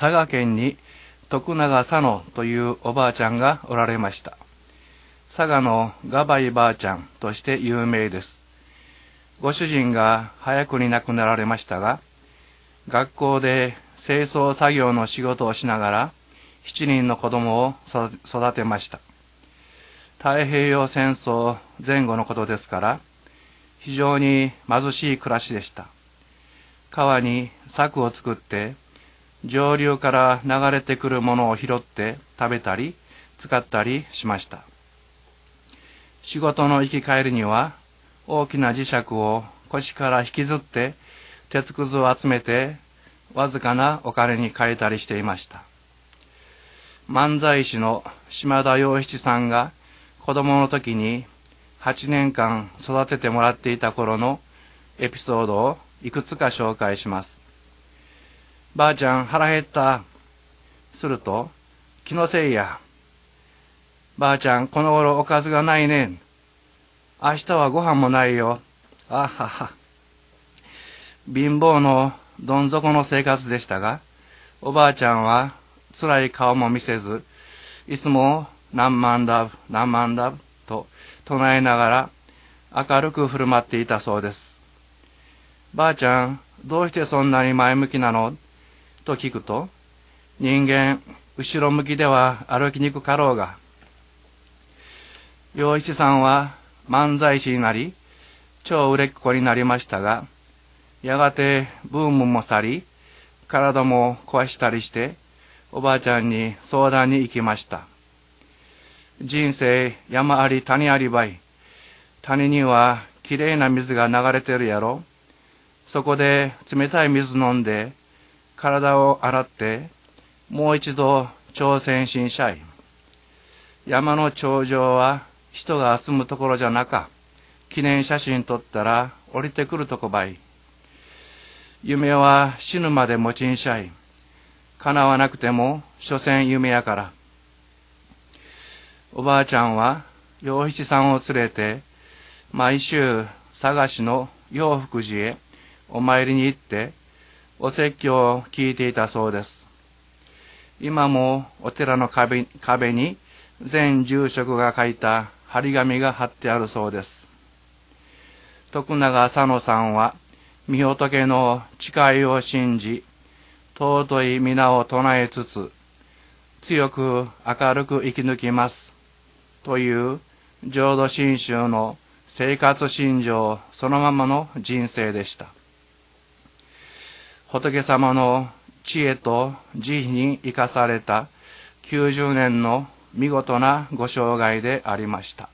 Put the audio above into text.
佐賀県に徳永佐野というおばあちゃんがおられました。佐賀のガバイばあちゃんとして有名です。ご主人が早くに亡くなられましたが、学校で清掃作業の仕事をしながら7人の子供を育てました。太平洋戦争前後のことですから、非常に貧しい暮らしでした。川に柵を作って、上流から流れてくるものを拾って食べたり使ったりしました。仕事の行き帰りには大きな磁石を腰から引きずって鉄くずを集めてわずかなお金に変えたりしていました。漫才師の島田洋七さんが子供の時に8年間育ててもらっていた頃のエピソードをいくつか紹介します。ばあちゃん腹減った。すると、気のせいや。ばあちゃんこの頃おかずがないねん。明日はご飯もないよ。あはは。貧乏のどん底の生活でしたが、おばあちゃんは辛い顔も見せず、いつも何万ダブ、何万ダブと唱えながら明るく振る舞っていたそうです。ばあちゃん、どうしてそんなに前向きなのと聞くと、人間、後ろ向きでは歩きにくかろうが。洋一さんは漫才師になり、超売れっ子になりましたが、やがてブームも去り、体も壊したりして、おばあちゃんに相談に行きました。人生山あり谷ありばい。谷にはきれいな水が流れてるやろ。そこで冷たい水飲んで、体を洗って、もう一度挑戦しんしゃい。山の頂上は人が住むところじゃなか。記念写真撮ったら降りてくるとこばい。夢は死ぬまで持ちんしゃい。叶わなくても所詮夢やから。おばあちゃんは洋七さんを連れて毎週佐賀市の陽福寺へお参りに行ってお説教を聞いていたそうです。今もお寺の壁に全住職が書いた張り紙が貼ってあるそうです。徳永佐野さんは御仏の誓いを信じ、尊い皆を唱えつつ、強く明るく生き抜きますという浄土真宗の生活信条そのままの人生でした。仏様の知恵と慈悲に生かされた90年の見事なご生涯でありました。